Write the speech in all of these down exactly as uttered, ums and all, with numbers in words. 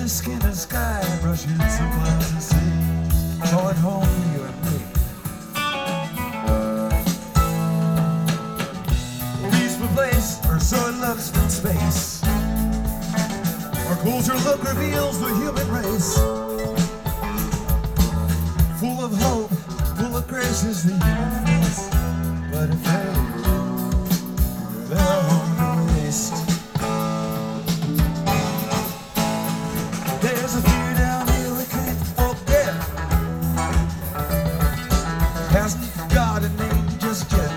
skin the sky, brushing some clouds of sea, going home to you and me. Peaceful place, or so it looks from space. Our closer look reveals the human race. Full of hope, full of grace is the human face, but afraid they're on the waste. There's a fear down here we can't forget. Hasn't got a name just yet.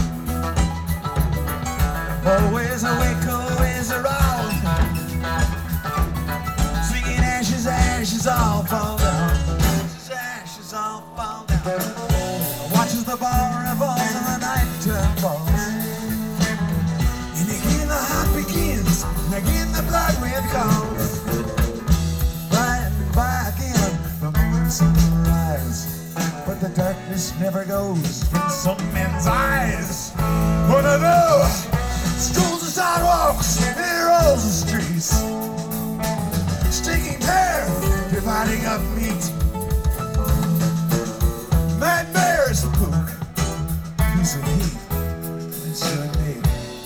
Always awake, always around, singing ashes, ashes all fall down. Ashes, ashes all fall down. Watches the bar revolves and the night turn falls. And again the heart begins, and again the blood wind calls. Sunrise, but the darkness never goes from some men's eyes. One of those strolls the sidewalks and rolls the streets, sticking hair, dividing up meat. Mad bears poke, piece of heat, it's your name.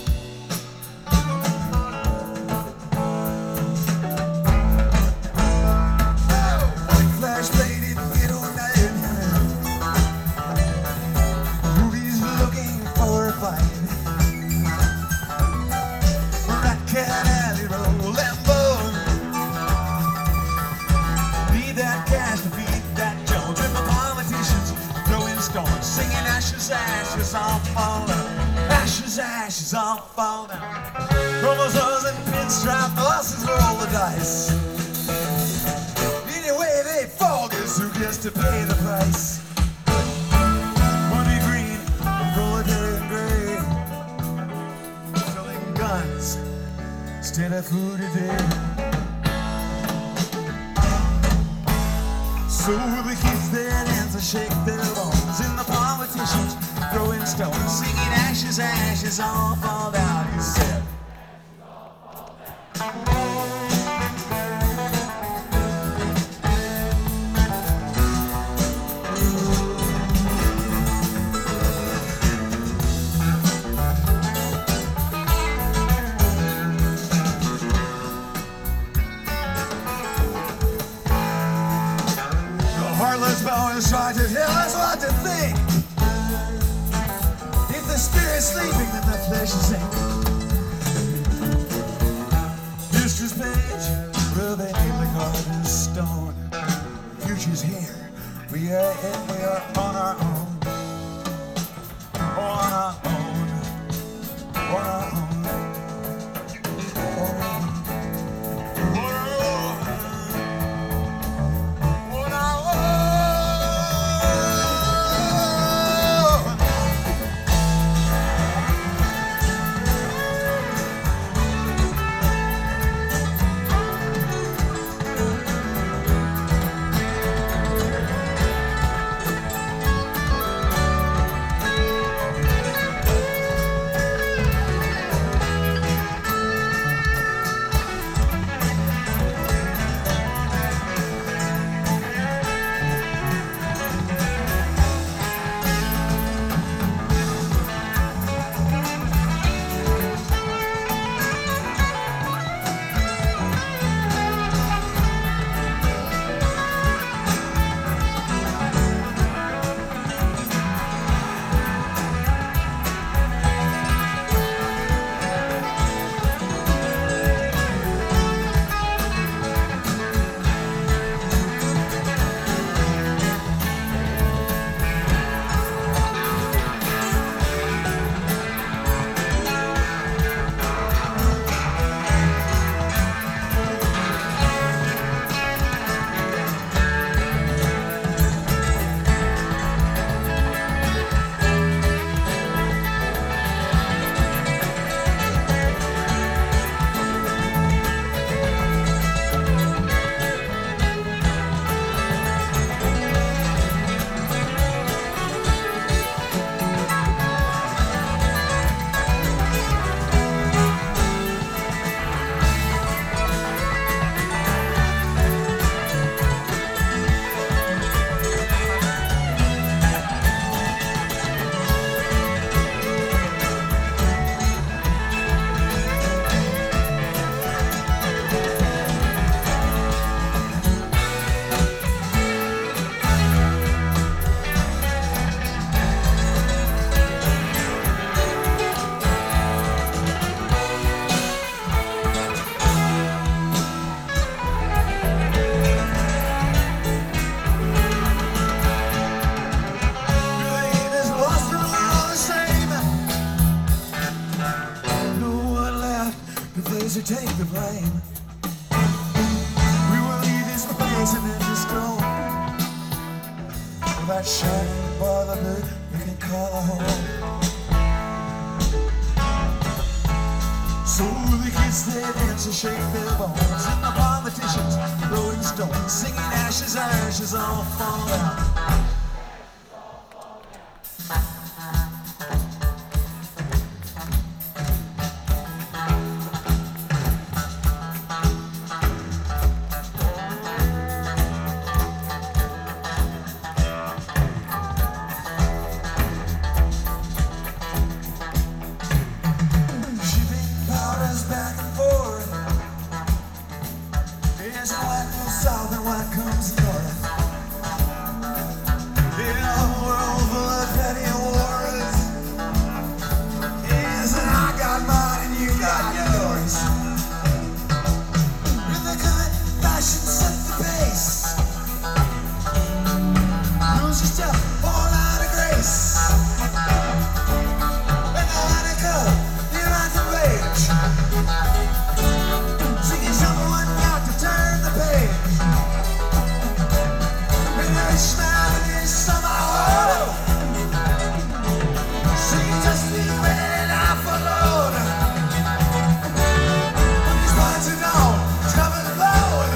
Ashes all fall down. Ashes, ashes all fall down. Chromosomes and pinstripe bosses roll the dice. Anyway they fall, guess who gets to pay the price? Money green, proletarian gray, selling guns instead of food today. So the kids their hands and shake their bones, and the politicians throwing stones, singing ashes, ashes all fall down, he said. The heartless powers try to tell us what to think. The spirit's sleeping and the flesh is aching. History's page, rubbing like hard as stone. Future's here, we are in, we are on our own. On our own, on our own. chasing in the storm. That shining boiler bird you can call a home. So the kids they dance and shake their bones, and the politicians throwing stones, singing ashes, ashes all fall down. Back and forth. Is what goes south and what comes north. In a world full of petty wars, is that I got mine and you got yours. With the good fashion set the pace, lose yourself all out of grace. When the honey cup, you're on the page. Singing someone got to turn the page. When they're smiling in summer, singing just be ready now for load. When these parts are gone, it's coming loud.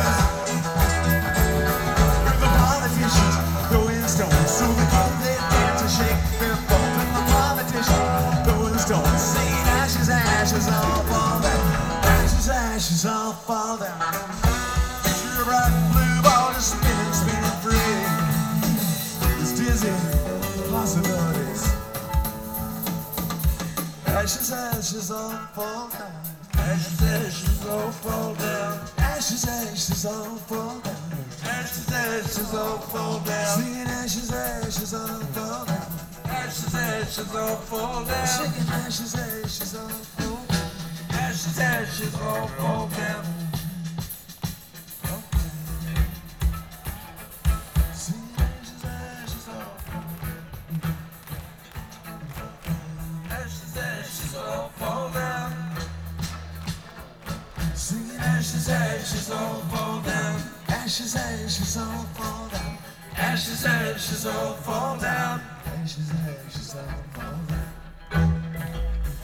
With the politicians throwing stones, so the kids they dance and shake their bones. With the politicians throwing stones, singing ashes, ashes all fall down. Ashes all fall down. Your bright blue ball is spinning, spinning free. It's dizzy possibilities. Ashes, ashes all fall down. Ashes, ashes all fall down. Ashes, ashes all fall down. Ashes, ashes all fall down. Singing ashes, ashes all fall down. Ashes, ashes all fall down. Singing ashes, ashes all fall down. Ashes, ashes all fall down. Singing ashes, ashes all fall down. Ashes, ashes all fall down. Singing ashes, ashes all fall down. Ashes, ashes all fall down. Ashes, ashes all fall down. Ashes, ashes all fall down.